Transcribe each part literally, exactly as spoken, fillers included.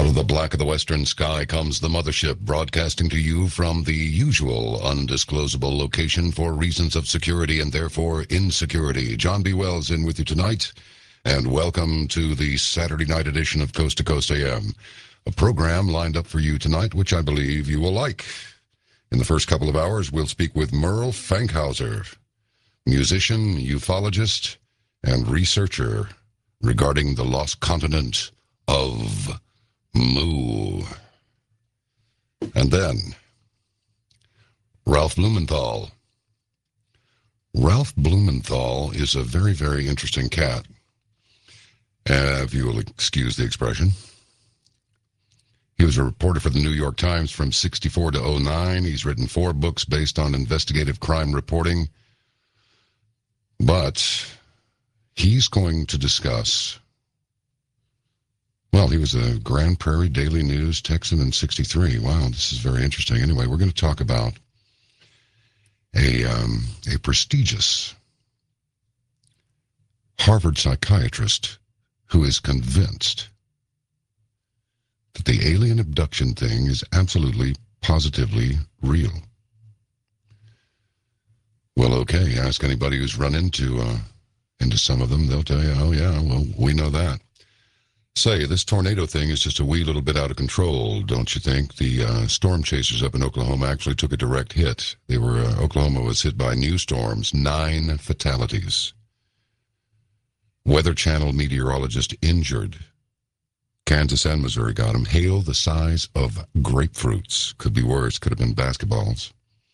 Out of the black of the western sky comes the mothership, broadcasting to you from the usual undisclosable location for reasons of security and therefore insecurity. John B. Wells in with you tonight, and welcome to the Saturday night edition of Coast to Coast A M, a program lined up for you tonight which I believe you will like. In the first couple of hours, we'll speak with Merle Fankhauser, musician, ufologist, and researcher regarding the lost continent of Mu. And then, Ralph Blumenthal. Ralph Blumenthal is a very, very interesting cat, uh, if you will excuse the expression. He was a reporter for the New York Times from sixty-four to oh nine. He's written four books based on investigative crime reporting. But he's going to discuss... Well, he was a Grand Prairie Daily News Texan in sixty-three. Wow, this is very interesting. Anyway, we're going to talk about a, um, a prestigious Harvard psychiatrist who is convinced that the alien abduction thing is absolutely, positively real. Well, okay, ask anybody who's run into, uh, into some of them. They'll tell you, oh yeah, well, we know that. Say, this tornado thing is just a wee little bit out of control, don't you think? The uh, storm chasers up in Oklahoma actually took a direct hit. They were, uh, Oklahoma was hit by new storms, nine fatalities. Weather Channel meteorologist injured. Kansas and Missouri got them. Hail the size of grapefruits. Could be worse, could have been basketballs.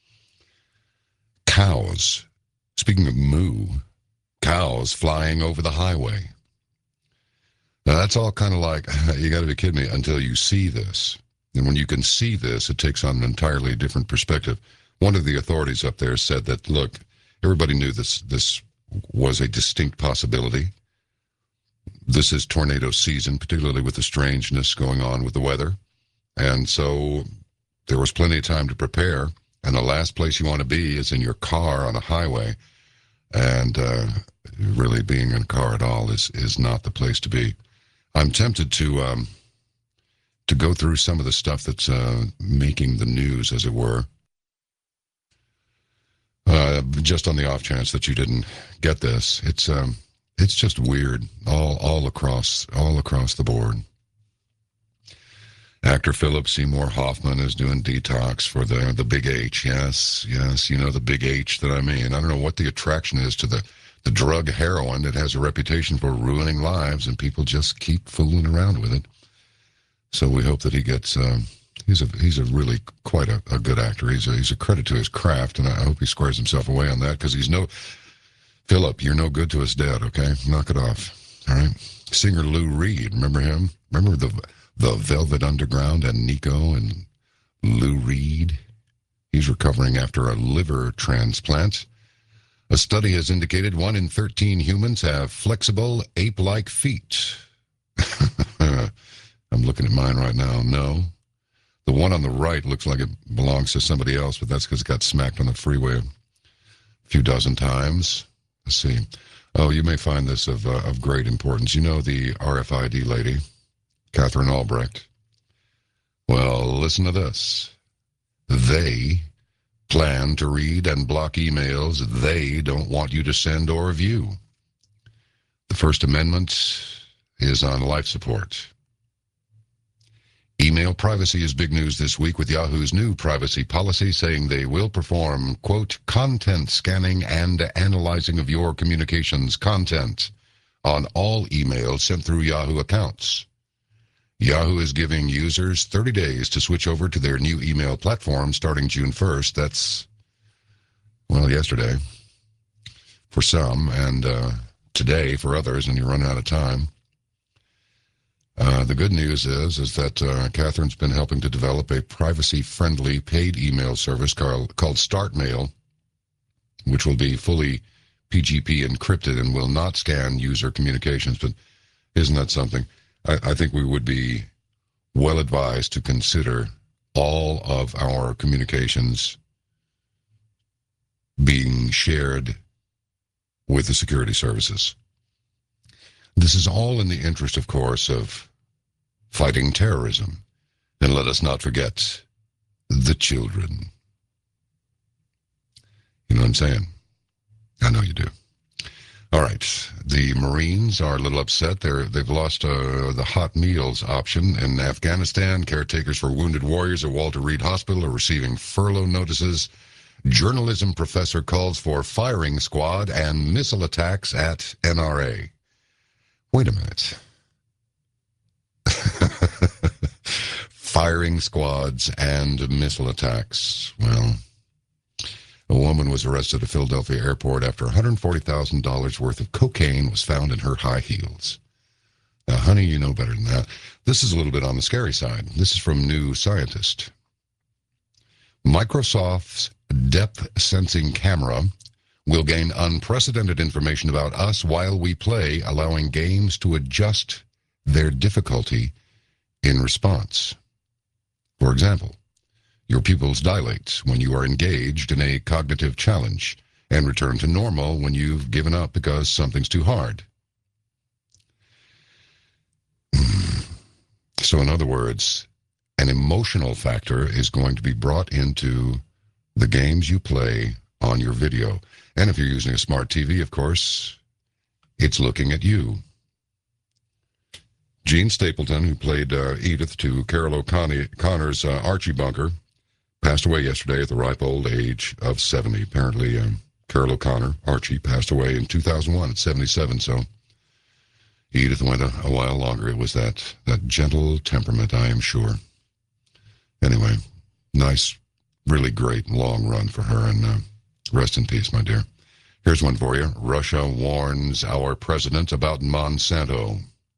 Cows. Speaking of moo, cows flying over the highway. Now, that's all kind of like, you got to be kidding me, until you see this. And when you can see this, it takes on an entirely different perspective. One of the authorities up there said that, look, everybody knew this, this was a distinct possibility. This is tornado season, particularly with the strangeness going on with the weather. And so there was plenty of time to prepare. And the last place you want to be is in your car on a highway. And uh, really being in a car at all is, is not the place to be. I'm tempted to um, to go through some of the stuff that's uh, making the news, as it were, uh, just on the off chance that you didn't get this. It's um, it's just weird all all across all across the board. Actor Philip Seymour Hoffman is doing detox for the the big H. Yes, yes, you know the big H that I mean. I don't know what the attraction is to the. The drug heroin that has a reputation for ruining lives, and people just keep fooling around with it. So we hope that he gets, um, he's a he's a really quite a, a good actor. He's a, he's a credit to his craft, and I hope he squares himself away on that, because he's no, Philip, you're no good to us dead, okay? Knock it off, all right? Singer Lou Reed, remember him? Remember the, the Velvet Underground and Nico and Lou Reed? He's recovering after a liver transplant. A study has indicated one in thirteen humans have flexible, ape-like feet. I'm looking at mine right now. No. The one on the right looks like it belongs to somebody else, but that's because it got smacked on the freeway a few dozen times. Let's see. Oh, you may find this of, uh, of great importance. You know the R F I D lady, Catherine Albrecht. Well, listen to this. They... plan to read and block emails they don't want you to send or view. The First Amendment is on life support. Email privacy is big news this week, with Yahoo's new privacy policy saying they will perform, quote, content scanning and analyzing of your communications content on all emails sent through Yahoo accounts. Yahoo is giving users thirty days to switch over to their new email platform starting June first. That's, well, yesterday for some, and uh, today for others, and you run out of time. Uh, the good news is, is that uh, Catherine's been helping to develop a privacy-friendly paid email service called, called StartMail, which will be fully P G P encrypted and will not scan user communications. But isn't that something? I, I think we would be well advised to consider all of our communications being shared with the security services. This is all in the interest, of course, of fighting terrorism. And let us not forget the children. You know what I'm saying? I know you do. All right. The Marines are a little upset. They're, they've lost uh, the hot meals option in Afghanistan. Caretakers for wounded warriors at Walter Reed Hospital are receiving furlough notices. Journalism professor calls for firing squad and missile attacks at N R A. Wait a minute. Firing squads and missile attacks. Well, a woman was arrested at Philadelphia airport after one hundred forty thousand dollars worth of cocaine was found in her high heels. Now, honey, you know better than that. This is a little bit on the scary side. This is from New Scientist. Microsoft's depth sensing camera will gain unprecedented information about us while we play, allowing games to adjust their difficulty in response. For example, your pupils dilate when you are engaged in a cognitive challenge and return to normal when you've given up because something's too hard. So in other words, an emotional factor is going to be brought into the games you play on your video. And if you're using a smart T V, of course, it's looking at you. Gene Stapleton, who played uh, Edith to Carol O'Connor's uh, Archie Bunker, passed away yesterday at the ripe old age of seventy. Apparently, um, Carol O'Connor, Archie, passed away in two thousand one at seventy-seven, so Edith went a, a while longer. It was that, that gentle temperament, I am sure. Anyway, nice, really great long run for her, and uh, rest in peace, my dear. Here's one for you. Russia warns our president about Monsanto.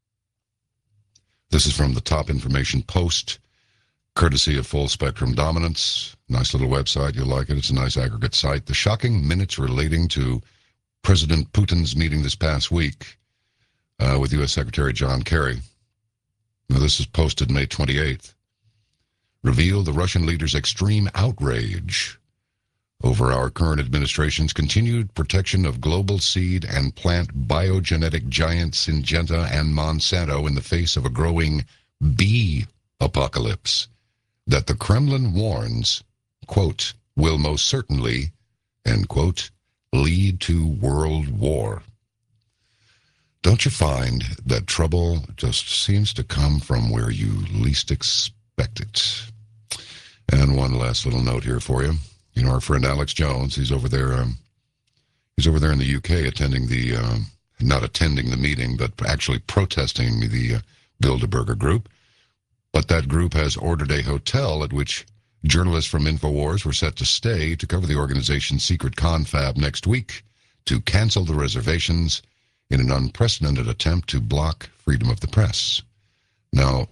This is from the Top Information Post, courtesy of Full Spectrum Dominance. Nice little website. You'll like it. It's a nice aggregate site. The shocking minutes relating to President Putin's meeting this past week uh, with U S Secretary John Kerry. Now, this is posted May twenty-eighth. Reveal the Russian leader's extreme outrage over our current administration's continued protection of global seed and plant biogenetic giants Syngenta and Monsanto in the face of a growing bee apocalypse that the Kremlin warns, quote, will most certainly, end quote, lead to world war. Don't you find that trouble just seems to come from where you least expect it? And one last little note here for you. You know, our friend Alex Jones, he's over there, um, he's over there in the U K attending the, um, not attending the meeting, but actually protesting the uh, Bilderberger group. But that group has ordered a hotel at which journalists from InfoWars were set to stay to cover the organization's secret confab next week to cancel the reservations in an unprecedented attempt to block freedom of the press. Now,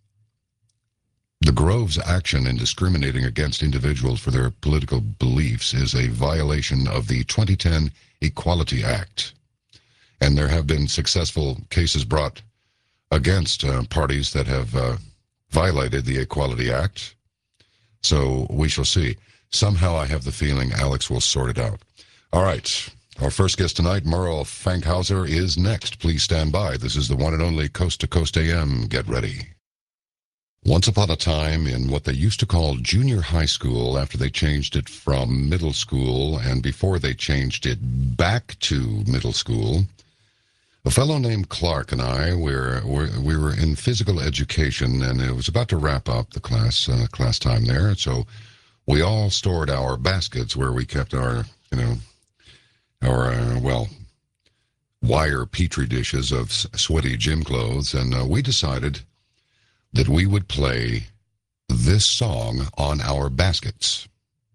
the Grove's action in discriminating against individuals for their political beliefs is a violation of the twenty ten Equality Act. And there have been successful cases brought against uh, parties that have uh, violated the Equality Act. So we shall see. Somehow I have the feeling Alex will sort it out. All right. Our first guest tonight, Merle Fankhauser, is next. Please stand by. This is the one and only Coast to Coast A M. Get ready. Once upon a time in what they used to call junior high school after they changed it from middle school and before they changed it back to middle school, a fellow named Clark and I were, were we were in physical education, and it was about to wrap up the class uh, class time there. So we all stored our baskets where we kept our, you know, our, uh, well, wire petri dishes of sweaty gym clothes, and uh, we decided that we would play this song on our baskets.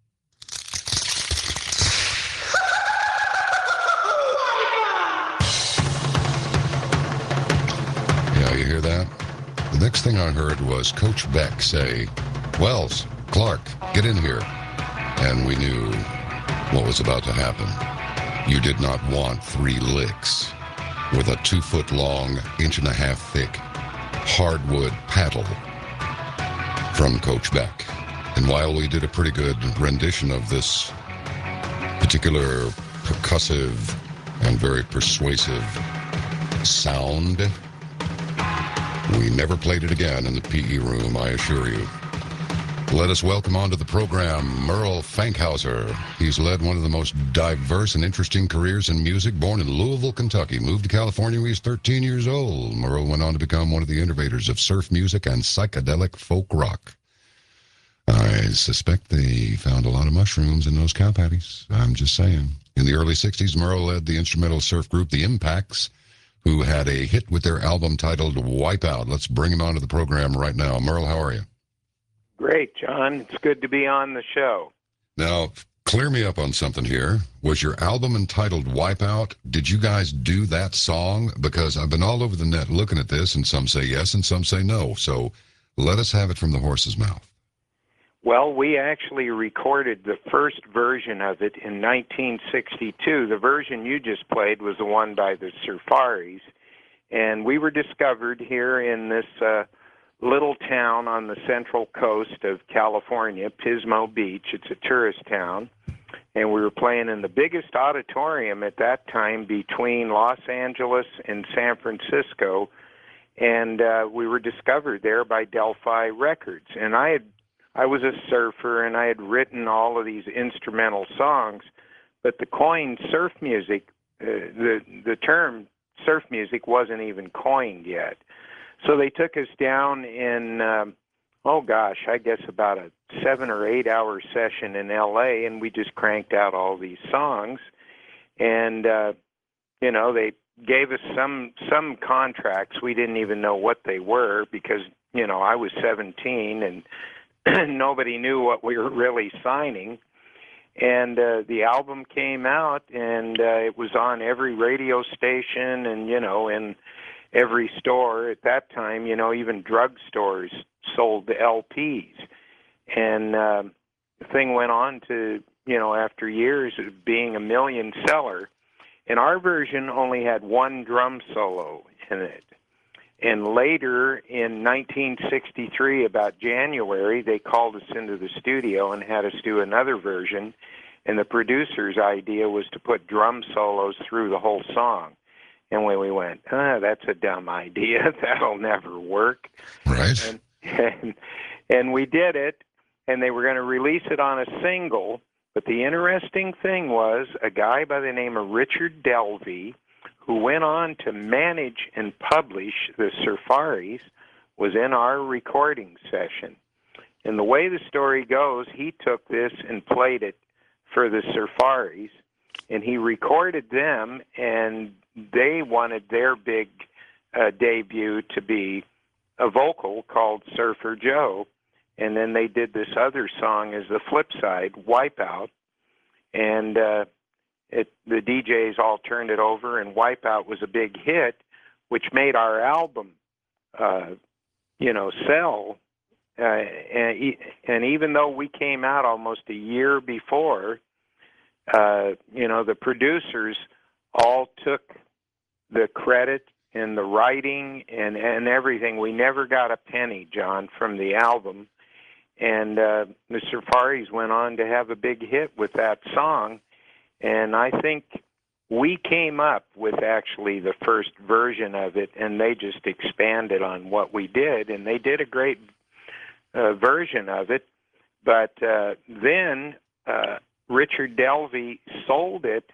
Yeah, you hear that? The next thing I heard was Coach Beck say, "Wells, Clark, get in here." And we knew what was about to happen. You did not want three licks with a two-foot-long, inch-and-a-half thick hardwood paddle from Coach Beck. And while we did a pretty good rendition of this particular percussive and very persuasive sound, We never played it again in the P E room, I assure you. Let us welcome onto the program Merle Fankhauser. He's led one of the most diverse and interesting careers in music. Born in Louisville, Kentucky, moved to California when he was thirteen years old. Merle went on to become one of the innovators of surf music and psychedelic folk rock. I suspect they found a lot of mushrooms in those cow patties. I'm just saying. In the early sixties, Merle led the instrumental surf group The Impacts, who had a hit with their album titled Wipeout. Let's bring him onto the program right now. Merle, how are you? Great, John. It's good to be on the show. Now, clear me up on something here. Was your album entitled Wipeout? Did you guys do that song? Because I've been all over the net looking at this, and some say yes and some say no. So let us have it from the horse's mouth. Well, we actually recorded the first version of it in nineteen sixty-two. The version you just played was the one by the Surfaris, and we were discovered here in this uh, little town on the central coast of California, Pismo Beach. It's a tourist town, and we were playing in the biggest auditorium at that time between Los Angeles and San Francisco, and uh, we were discovered there by Delphi Records. And I had I was a surfer, and I had written all of these instrumental songs, but the coined surf music, uh, the the term surf music wasn't even coined yet. So they took us down in, um, oh gosh, I guess about a seven or eight hour session in L A, and we just cranked out all these songs. And, uh, you know, they gave us some some contracts. We didn't even know what they were because, you know, I was seventeen and nobody knew what we were really signing. And uh, the album came out, and uh, it was on every radio station and, you know, in every store at that time. You know, even drugstores sold the L Ps. And uh, the thing went on to, you know, after years of being a million seller. And our version only had one drum solo in it. And later in nineteen sixty-three, about January, they called us into the studio and had us do another version. And the producer's idea was to put drum solos through the whole song. And when we went, ah, that's a dumb idea. That'll never work. Right. And, and, and we did it, and they were going to release it on a single. But the interesting thing was a guy by the name of Richard Delvey, who went on to manage and publish the Surfaris, was in our recording session. And the way the story goes, he took this and played it for the Surfaris, and he recorded them, and they wanted their big uh, debut to be a vocal called Surfer Joe, and then they did this other song as the flip side, Wipeout, and uh, It, the D Js all turned it over, and Wipeout was a big hit, which made our album, uh, you know, sell. Uh, and, and even though we came out almost a year before, uh, you know, the producers all took the credit and the writing and, and everything. We never got a penny, John, from the album. And uh, the Surfaris went on to have a big hit with that song. And I think we came up with actually the first version of it, and they just expanded on what we did, and they did a great uh, version of it. But uh, then uh, Richard Delvey sold it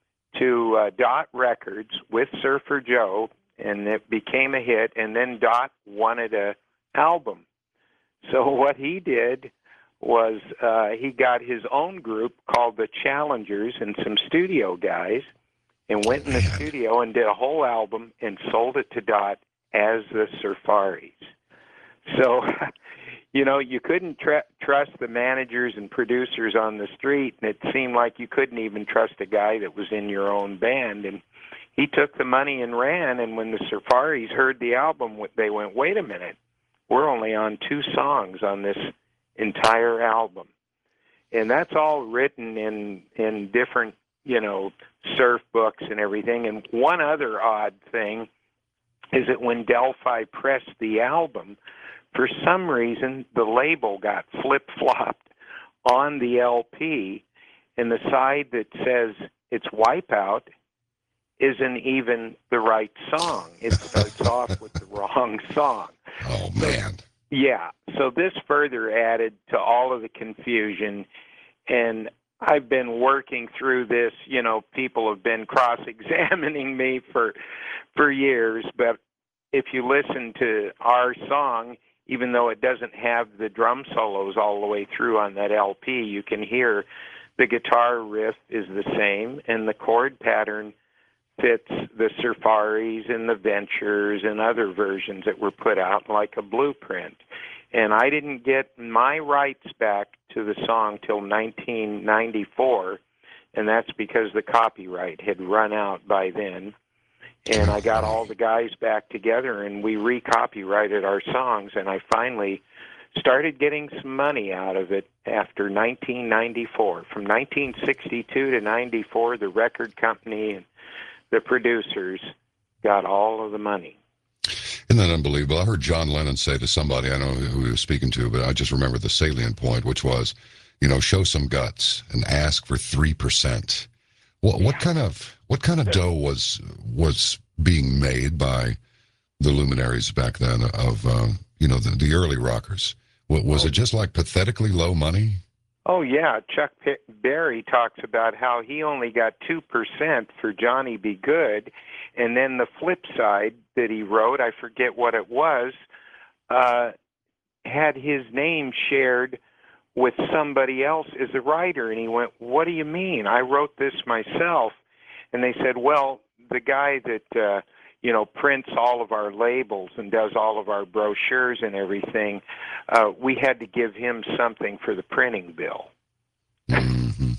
to uh, Dot Records with Surfer Joe, and it became a hit, and then Dot wanted an album. So what he did was uh, he got his own group called the Challengers and some studio guys and went in the studio and did a whole album and sold it to Dot as the Surfaris. So, you know, you couldn't tr- trust the managers and producers on the street, and it seemed like you couldn't even trust a guy that was in your own band. And he took the money and ran, and when the Surfaris heard the album, they went, wait a minute, we're only on two songs on this entire album. And that's all written in in different, you know, surf books and everything. And one other odd thing is that when Delphi pressed the album, for some reason the label got flip-flopped on the L P, and the side that says it's Wipeout isn't even the right song. It starts off with the wrong song. Oh, man. So, yeah, so this further added to all of the confusion, and I've been working through this. You know, people have been cross-examining me for for years, but if you listen to our song, even though it doesn't have the drum solos all the way through on that L P, you can hear the guitar riff is the same, and the chord pattern fits the Safaris and the Ventures and other versions that were put out like a blueprint. And I didn't get my rights back to the song till nineteen ninety-four, and that's because the copyright had run out by then. And I got all the guys back together, and we re-copyrighted our songs, and I finally started getting some money out of it after nineteen ninety-four. From nineteen sixty-two to ninety-four, the record company and the producers got all of the money. Isn't that unbelievable? I heard John Lennon say to somebody, I don't know who he was speaking to, but I just remember the salient point, which was, you know, show some guts and ask for three percent. What, what kind of what kind of dough was was being made by the luminaries back then of, uh, you know, the, the early rockers? What, was it just like pathetically low money? Oh, yeah. Chuck P- Berry talks about how he only got two percent for Johnny Be Good, and then the flip side that he wrote, I forget what it was, uh, had his name shared with somebody else as a writer. And he went, what do you mean? I wrote this myself. And they said, well, the guy that, uh, you know, prints all of our labels and does all of our brochures and everything, uh, we had to give him something for the printing bill. Mm-hmm.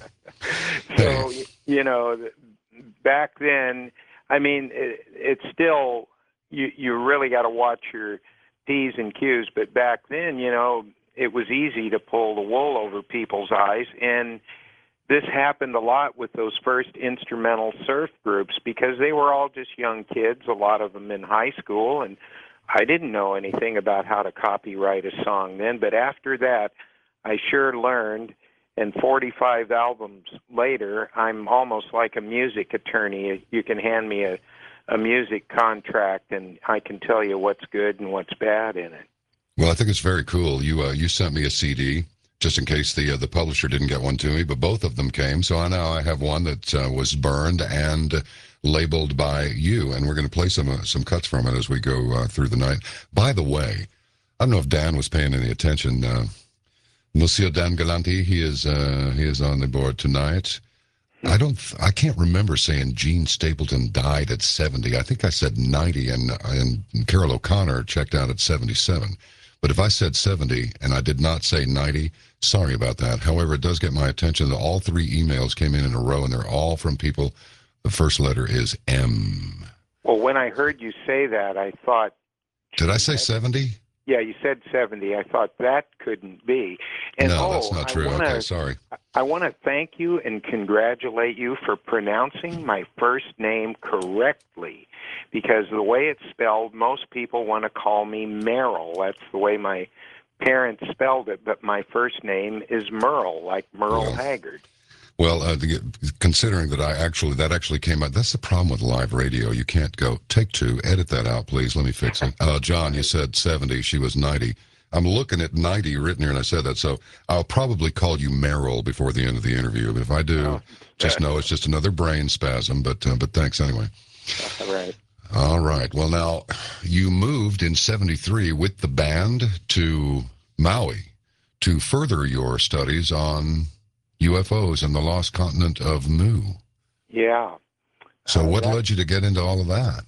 So, you know, back then, I mean, it, it's still, you, you really got to watch your P's and Q's, but back then, you know, it was easy to pull the wool over people's eyes, and this happened a lot with those first instrumental surf groups because they were all just young kids, a lot of them in high school, and I didn't know anything about how to copyright a song then, but after that, I sure learned, and forty-five albums later, I'm almost like a music attorney. You can hand me a, a music contract, and I can tell you what's good and what's bad in it. Well, I think it's very cool. You uh, you sent me a C D, just in case the uh, the publisher didn't get one to me, but both of them came. So I now I have one that uh, was burned and labeled by you, and we're going to play some uh, some cuts from it as we go uh, through the night. By the way, I don't know if Dan was paying any attention. Uh, Monsieur Dan Galanti, he is uh, he is on the board tonight. I don't. I can't remember saying Gene Stapleton died at seventy. I think I said ninety, and and Carol O'Connor checked out at seventy-seven. But if I said seventy and I did not say ninety, sorry about that. However, it does get my attention that all three emails came in in a row, and they're all from people. The first letter is M. Well, when I heard you say that, I thought... Did I say seventy? Yeah, you said seventy. I thought that couldn't be. And, no, oh, that's not true. Wanna, okay, sorry. I want to thank you and congratulate you for pronouncing my first name correctly, because the way it's spelled, most people want to call me Merrill. That's the way my parents spelled it, but my first name is Merle, like Merle well, Haggard. Well, uh, the, considering that I actually, that actually came out, that's the problem with live radio. You can't go, take two, edit that out, please, let me fix it. Uh, John, you said seventy, she was ninety. I'm looking at ninety written here, and I said that, so I'll probably call you Merrill before the end of the interview. But if I do, oh, just know it's just another brain spasm, but uh, but thanks anyway. All right. All right. Well, now, you moved in seventy-three with the band to Maui to further your studies on U F Os and the lost continent of Mu. Yeah. So uh, what that... led you to get into all of that?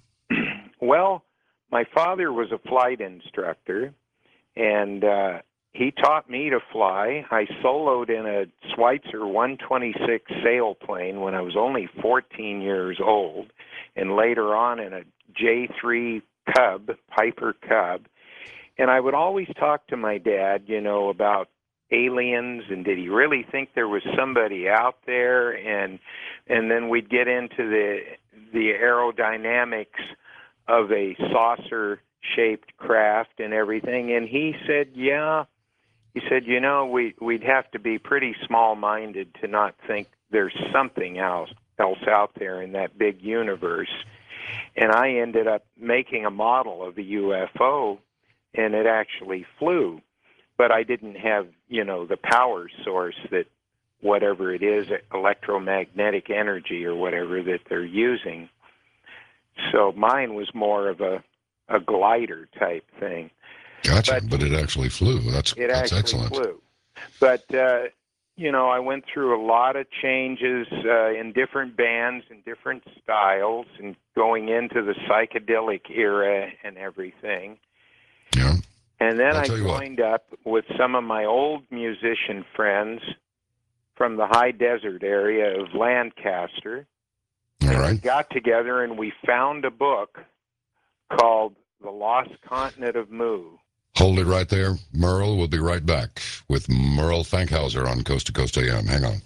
Well, my father was a flight instructor, and uh, he taught me to fly. I soloed in a Schweitzer one twenty-six sailplane when I was only fourteen years old, and later on in a J three Cub, Piper Cub. And I would always talk to my dad, you know, about aliens, and did he really think there was somebody out there? And and then we'd get into the the aerodynamics of a saucer-shaped craft and everything. And he said, yeah, he said, you know, we, we'd have to be pretty small-minded to not think there's something else else out there in that big universe. And I ended up making a model of the U F O, and it actually flew. But I didn't have, you know, the power source that whatever it is, electromagnetic energy or whatever that they're using. So mine was more of a, a glider type thing. Gotcha, but, but it actually flew. That's, it that's actually excellent. flew. But, uh, you know, I went through a lot of changes uh, in different bands and different styles and going into the psychedelic era and everything. Yeah. And then I'll I joined what. up with some of my old musician friends from the high desert area of Lancaster. All and right. we got together and we found a book called The Lost Continent of Mu. Hold it right there, Merle. We'll be right back with Merle Fankhauser on Coast to Coast A M. Hang on.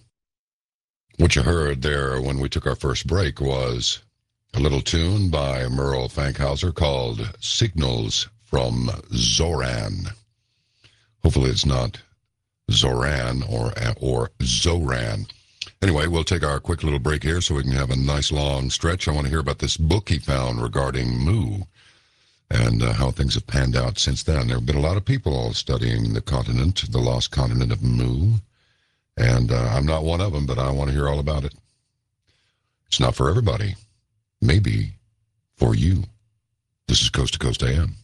What you heard there when we took our first break was a little tune by Merle Fankhauser called Signals from Zoran. Hopefully it's not Zoran or or Zoran. Anyway, we'll take our quick little break here so we can have a nice long stretch. I want to hear about this book he found regarding Mu and uh, how things have panned out since then. There have been a lot of people studying the continent, the lost continent of Mu, and uh, I'm not one of them, but I want to hear all about it. It's not for everybody. Maybe for you. This is Coast to Coast A M.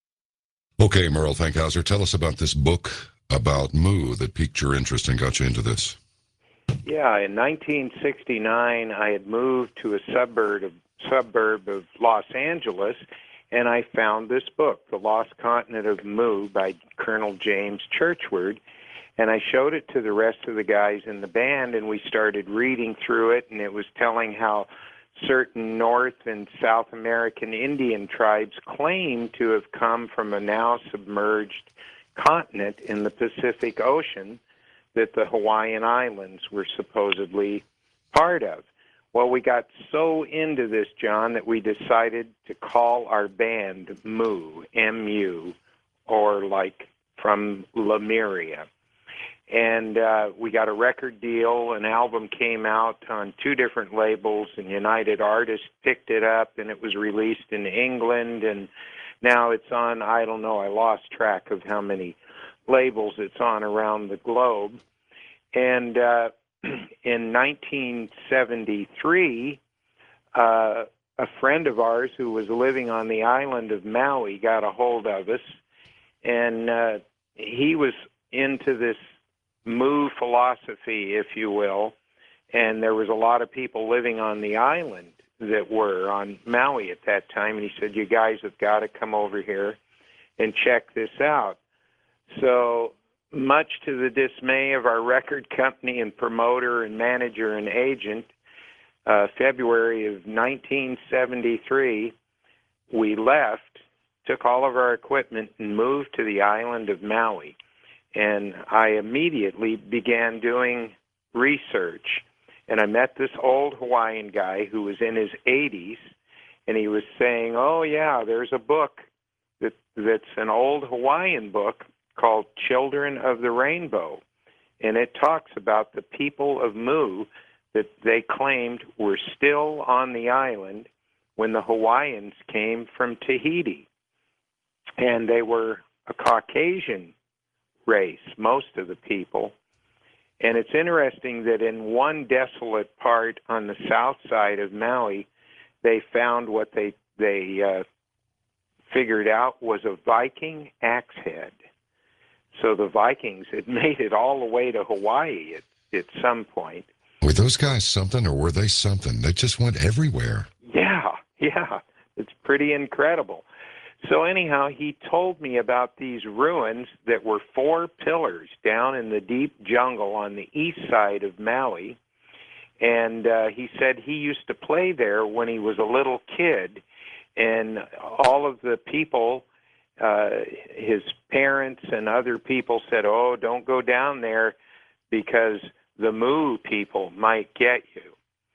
Okay, Merle Fankhauser, tell us about this book about Mu that piqued your interest and got you into this. Yeah, in nineteen sixty-nine, I had moved to a suburb of, suburb of Los Angeles, and I found this book, The Lost Continent of Mu by Colonel James Churchward, and I showed it to the rest of the guys in the band, and we started reading through it, and it was telling how certain North and South American Indian tribes claim to have come from a now submerged continent in the Pacific Ocean that the Hawaiian Islands were supposedly part of. Well, we got so into this, John, that we decided to call our band Mu, M U, or like from Lemuria. And uh, we got a record deal. An album came out on two different labels, and United Artists picked it up, and it was released in England, and now it's on, I don't know, I lost track of how many labels it's on around the globe. And uh, in nineteen seventy-three, uh, a friend of ours who was living on the island of Maui got a hold of us, and uh, he was into this Mu philosophy, if you will, and there was a lot of people living on the island that were on Maui at that time, and he said, you guys have got to come over here and check this out. So much to the dismay of our record company and promoter and manager and agent, uh, February of nineteen seventy-three, we left, took all of our equipment, and moved to the island of Maui. And I immediately began doing research. And I met this old Hawaiian guy who was in his eighties, and he was saying, oh, yeah, there's a book that that's an old Hawaiian book called Children of the Rainbow, and it talks about the people of Mu that they claimed were still on the island when the Hawaiians came from Tahiti. And they were a Caucasian race, most of the people. And it's interesting that in one desolate part on the south side of Maui, they found what they, they uh, figured out was a Viking axe head. So the Vikings had made it all the way to Hawaii at, at some point. Were those guys something, or were they something? They just went everywhere. Yeah, yeah. It's pretty incredible. So anyhow, he told me about these ruins that were four pillars down in the deep jungle on the east side of Maui. And uh, he said he used to play there when he was a little kid, and all of the people, Uh, his parents and other people said, oh, don't go down there because the Mu people might get you.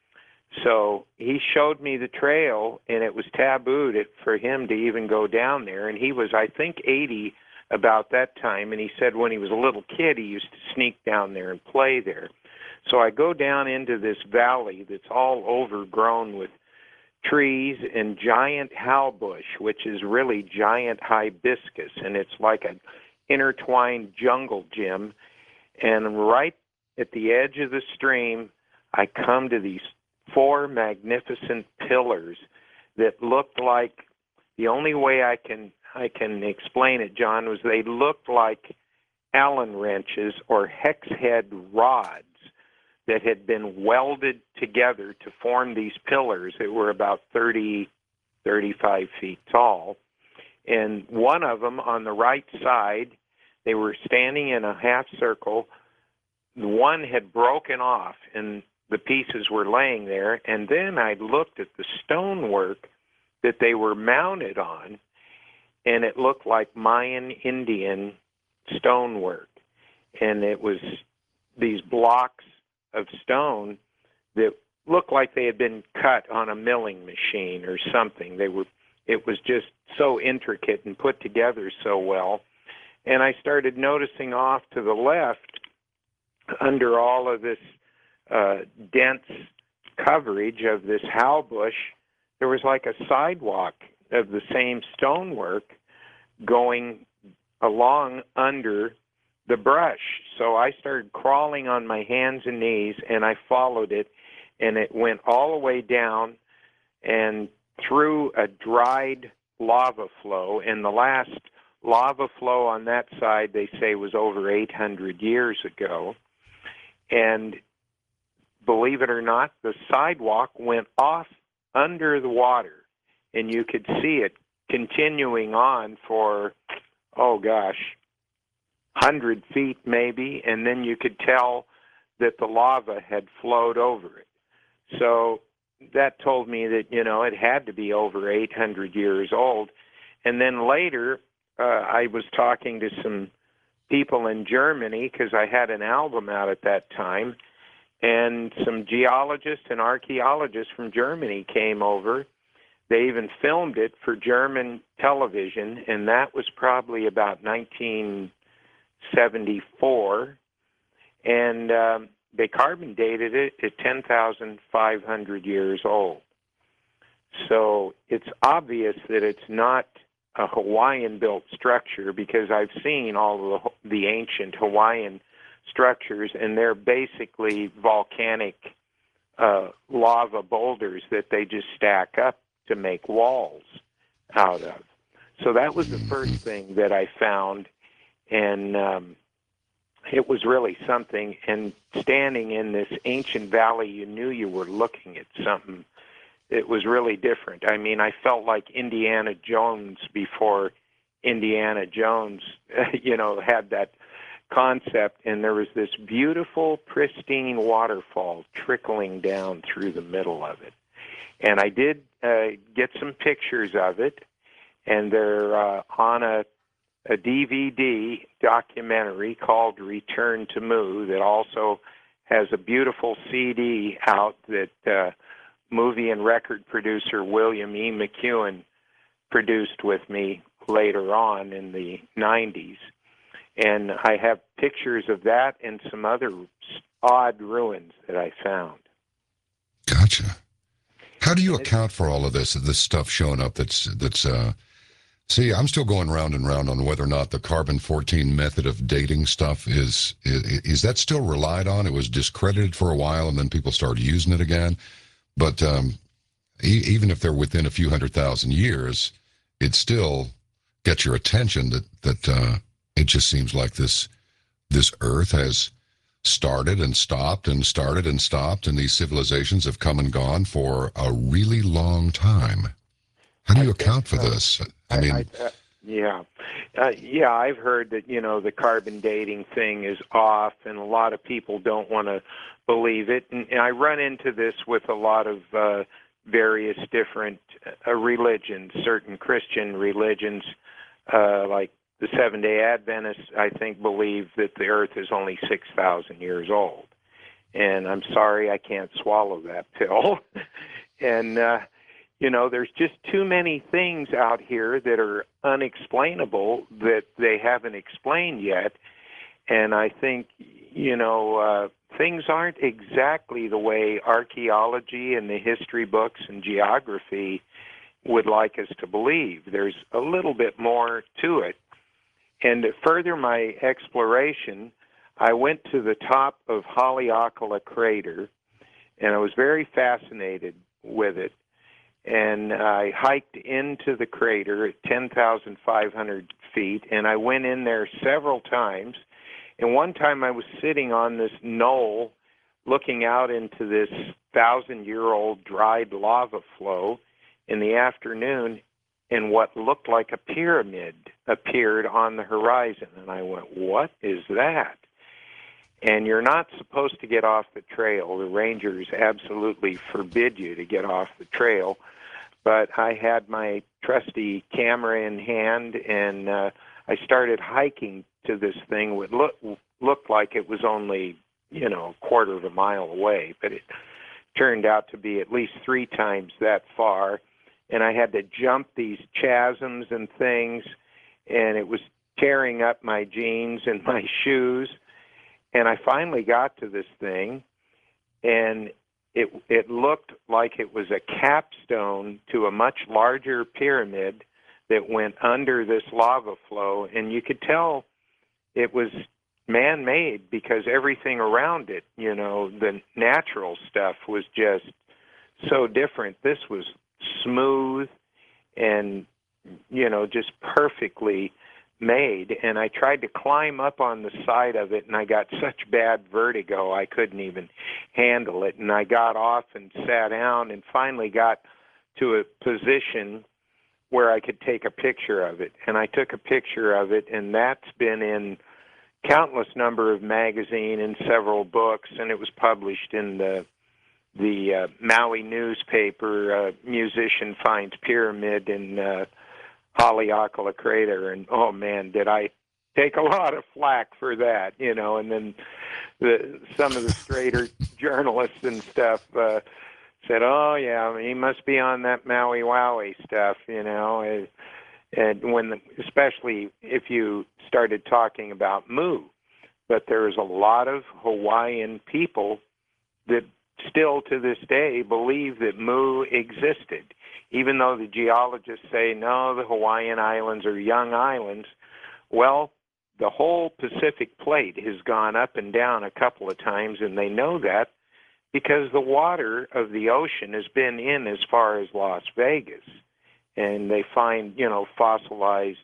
So he showed me the trail, and it was tabooed for him to even go down there. And he was, I think, eighty about that time. And he said when he was a little kid, he used to sneak down there and play there. So I go down into this valley that's all overgrown with trees and giant howbush, which is really giant hibiscus, and it's like an intertwined jungle gym. And right at the edge of the stream, I come to these four magnificent pillars that looked like, the only way I can I can explain it, John, was they looked like Allen wrenches or hex head rods that had been welded together to form these pillars that were about thirty, thirty-five feet tall. And one of them on the right side, they were standing in a half circle. One had broken off and the pieces were laying there. And then I looked at the stonework that they were mounted on, and it looked like Mayan Indian stonework. And it was these blocks of stone that looked like they had been cut on a milling machine or something. They were, it was just so intricate and put together so well. And I started noticing off to the left, under all of this uh, dense coverage of this howbush, there was like a sidewalk of the same stonework going along under the brush. So I started crawling on my hands and knees, and I followed it, and it went all the way down and through a dried lava flow. And the last lava flow on that side, they say, was over eight hundred years ago. And believe it or not, the sidewalk went off under the water, and you could see it continuing on for, oh gosh, one hundred feet maybe, and then you could tell that the lava had flowed over it. So that told me that, you know, it had to be over eight hundred years old. And then later, uh, I was talking to some people in Germany, because I had an album out at that time, and some geologists and archaeologists from Germany came over. They even filmed it for German television, and that was probably about nineteen seventy-four, and um, they carbon dated it at ten thousand five hundred years old. So it's obvious that it's not a Hawaiian-built structure, because I've seen all of the, the ancient Hawaiian structures, and they're basically volcanic uh, lava boulders that they just stack up to make walls out of. So that was the first thing that I found, and um, it was really something. And standing in this ancient valley, you knew you were looking at something. It was really different. I mean, I felt like Indiana Jones before Indiana Jones, you know, had that concept, and there was this beautiful, pristine waterfall trickling down through the middle of it. And I did uh, get some pictures of it, and they're uh, on a, a D V D documentary called Return to Mu that also has a beautiful C D out that uh, movie and record producer William E. McEwen produced with me later on in the nineties. And I have pictures of that and some other odd ruins that I found. Gotcha. How do you account for all of this, this stuff showing up that's, that's uh, see, I'm still going round and round on whether or not the carbon fourteen method of dating stuff is, is, is that still relied on? It was discredited for a while, and then people started using it again. But um, e- even if they're within a few hundred thousand years, it still gets your attention that, that uh, it just seems like this, this Earth has started and stopped and started and stopped, and these civilizations have come and gone for a really long time. How do you I account for so. this? I mean, I, uh, yeah, uh, yeah. I've heard that, you know, the carbon dating thing is off, and a lot of people don't want to believe it. And, and I run into this with a lot of uh, various different uh, religions, certain Christian religions, uh, like the Seventh-day Adventists, I think, believe that the Earth is only six thousand years old. And I'm sorry, I can't swallow that pill. and, uh, you know, there's just too many things out here that are unexplainable that they haven't explained yet. And I think, you know, uh, things aren't exactly the way archaeology and the history books and geography would like us to believe. There's a little bit more to it. And to further my exploration, I went to the top of Haleakala Crater, and I was very fascinated with it. And I hiked into the crater at ten thousand five hundred feet, and I went in there several times. And one time I was sitting on this knoll looking out into this thousand-year-old dried lava flow in the afternoon, and what looked like a pyramid appeared on the horizon. And I went, what is that? And you're not supposed to get off the trail. The rangers absolutely forbid you to get off the trail. But I had my trusty camera in hand, and uh, I started hiking to this thing. It look, looked like it was only, you know, a quarter of a mile away, but it turned out to be at least three times that far. And I had to jump these chasms and things, and it was tearing up my jeans and my shoes. And I finally got to this thing, and it it looked like it was a capstone to a much larger pyramid that went under this lava flow, and you could tell it was man-made because everything around it, you know, the natural stuff was just so different. This was smooth and, you know, just perfectly made. And I tried to climb up on the side of it, and I got such bad vertigo I couldn't even handle it. And I got off and sat down and finally got to a position where I could take a picture of it. And I took a picture of it, and that's been in countless number of magazines and several books, and it was published in the the uh, Maui newspaper. Uh, musician finds pyramid in uh, Haleakala Crater, and oh man, did I take a lot of flack for that, you know. And then the, some of the straighter journalists and stuff uh, said, oh yeah, he must be on that Maui Wowie stuff, you know. And, and when, the, especially if you started talking about Mu, but there's a lot of Hawaiian people that still to this day believe that Mu existed, even though the geologists say, no, the Hawaiian Islands are young islands. Well, the whole Pacific plate has gone up and down a couple of times, and they know that because the water of the ocean has been in as far as Las Vegas. And they find, you know, fossilized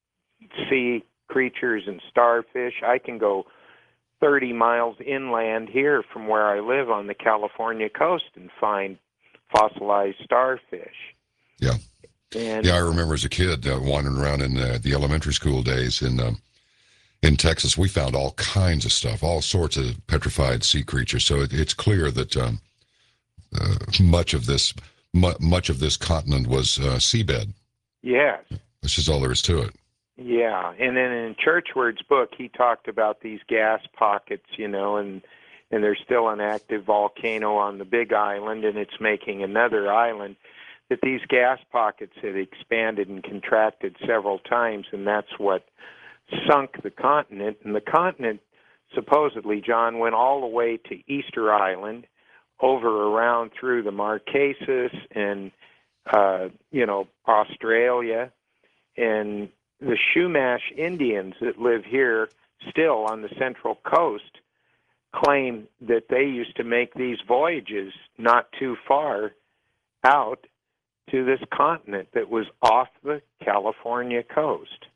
sea creatures and starfish. I can go thirty miles inland here from where I live on the California coast and find fossilized starfish. Yeah. And, yeah, I remember as a kid uh, wandering around in uh, the elementary school days in um, in Texas. We found all kinds of stuff, all sorts of petrified sea creatures. So it, it's clear that um, uh, much of this mu- much of this continent was uh, seabed. yes. That's just all there is to it. Yeah, and then in Churchward's book, he talked about these gas pockets, you know, and and there's still an active volcano on the Big Island, and it's making another island, that these gas pockets had expanded and contracted several times, and that's what sunk the continent. And the continent, supposedly, John, went all the way to Easter Island, over around through the Marquesas and, uh, you know, Australia, and the Chumash Indians that live here still on the Central Coast claim that they used to make these voyages not too far out to this continent that was off the California coast.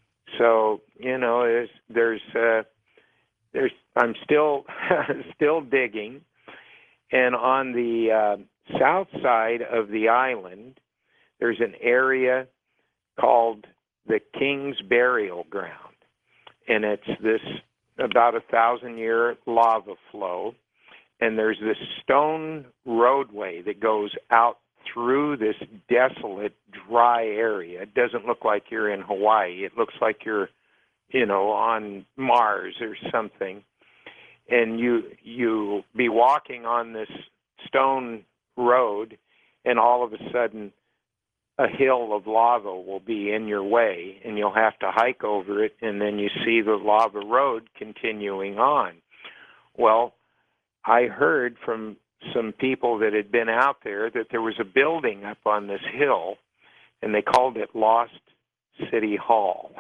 So, you know, there's, there's, uh, there's I'm still still digging, and on the uh, south side of the island, there's an area called the King's Burial Ground, and it's this about a thousand-year lava flow, and there's this stone roadway that goes out through this desolate, dry area. It doesn't look like you're in Hawaii. It looks like you're, you know, on Mars or something. And you you be walking on this stone road, and all of a sudden a hill of lava will be in your way, and you'll have to hike over it, and then you see the lava road continuing on. Well, I heard from some people that had been out there that there was a building up on this hill, and they called it Lost City Hall.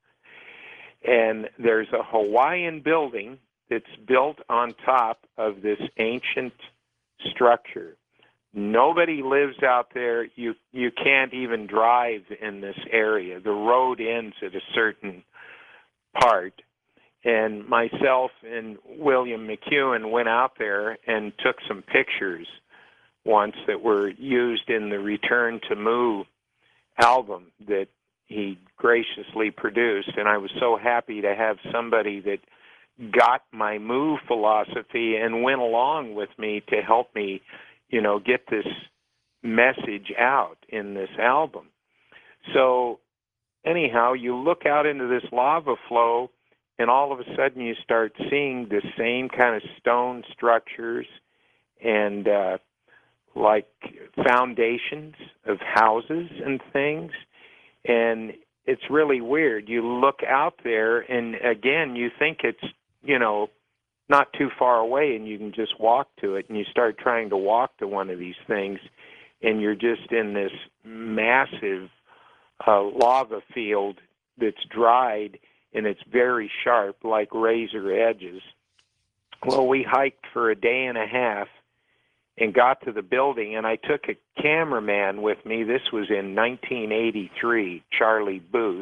And there's a Hawaiian building that's built on top of this ancient structure. Nobody lives out there. You you can't even drive in this area. The road ends at a certain part. And myself and William McEwen went out there and took some pictures once that were used in the Return to Mu album that he graciously produced. And I was so happy to have somebody that got my Mu philosophy and went along with me to help me, you know, get this message out in this album. So anyhow, you look out into this lava flow, and all of a sudden you start seeing the same kind of stone structures and uh, like foundations of houses and things. And it's really weird. You look out there, and again, you think it's, you know, not too far away, and you can just walk to it, and you start trying to walk to one of these things, and you're just in this massive uh, lava field that's dried, and it's very sharp, like razor edges. Well, we hiked for a day and a half and got to the building, and I took a cameraman with me. This was in nineteen eighty-three, Charlie Booth,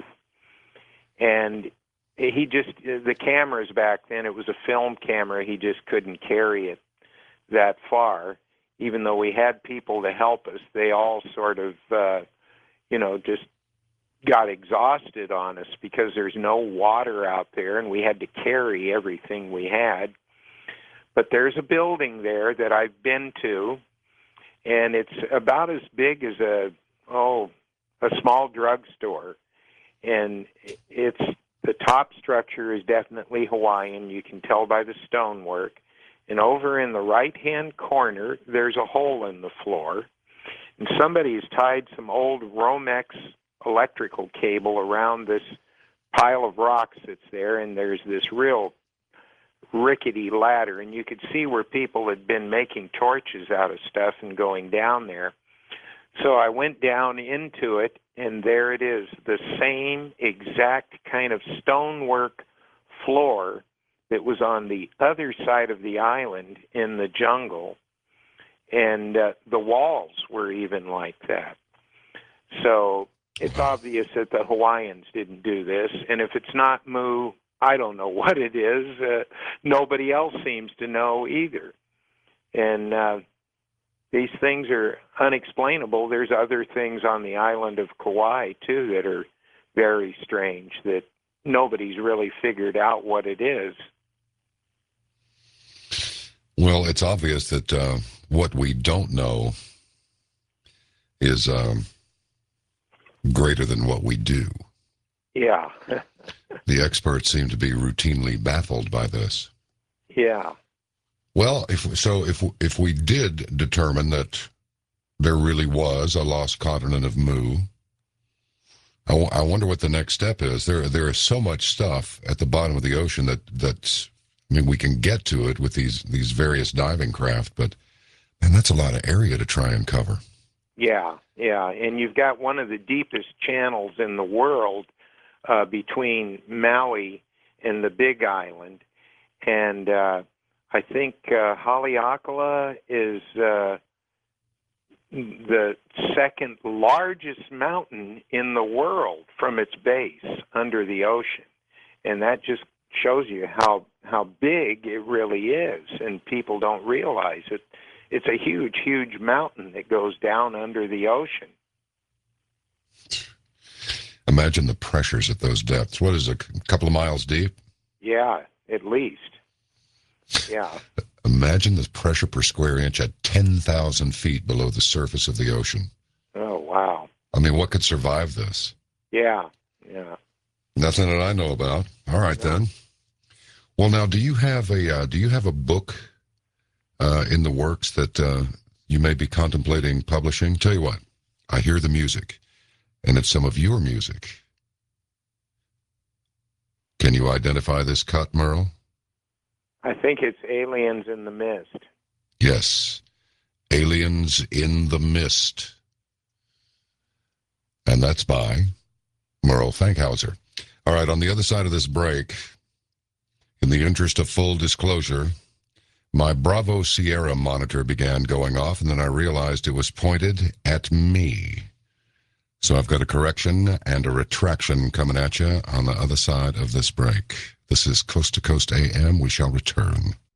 and he just, the cameras back then, it was a film camera, he just couldn't carry it that far. Even though we had people to help us, they all sort of, uh, you know, just got exhausted on us because there's no water out there, and we had to carry everything we had. But there's a building there that I've been to, and it's about as big as a, oh, a small drugstore. And it's, the top structure is definitely Hawaiian. You can tell by the stonework. And over in the right-hand corner, there's a hole in the floor. And somebody has tied some old Romex electrical cable around this pile of rocks that's there, and there's this real rickety ladder. And you could see where people had been making torches out of stuff and going down there. So I went down into it, and there it is, the same exact kind of stonework floor that was on the other side of the island in the jungle, and uh, the walls were even like that. So it's obvious that the Hawaiians didn't do this, and if it's not Mu, I don't know what it is. Uh, nobody else seems to know either. And uh, these things are unexplainable. There's other things on the island of Kauai, too, that are very strange, that nobody's really figured out what it is. Well, it's obvious that uh, what we don't know is um, greater than what we do. Yeah. The experts seem to be routinely baffled by this. Yeah. Well, if so, if if we did determine that there really was a lost continent of Mu, I, w- I wonder what the next step is. There there is so much stuff at the bottom of the ocean that that's. I mean, we can get to it with these these various diving craft, but man, that's a lot of area to try and cover. Yeah, yeah, and you've got one of the deepest channels in the world uh, between Maui and the Big Island, and uh, I think uh, Haleakala is uh, the second largest mountain in the world from its base under the ocean, and that just shows you how how big it really is, and people don't realize it. It's a huge, huge mountain that goes down under the ocean. Imagine the pressures at those depths. What is it, a couple of miles deep? Yeah, at least. Yeah. Imagine the pressure per square inch at ten thousand feet below the surface of the ocean. Oh, wow. I mean, what could survive this? Yeah, yeah. Nothing that I know about. All right, no. Then. Well, now, do you have a uh, do you have a book uh, in the works that uh, you may be contemplating publishing? Tell you what, I hear the music, and it's some of your music. Can you identify this cut, Merle? I think it's Aliens in the Mist. Yes. Aliens in the Mist. And that's by Merle Fankhauser. All right, on the other side of this break, in the interest of full disclosure, my Bravo Sierra monitor began going off, and then I realized it was pointed at me. So I've got a correction and a retraction coming at you on the other side of this break. This is Coast to Coast A M. We shall return.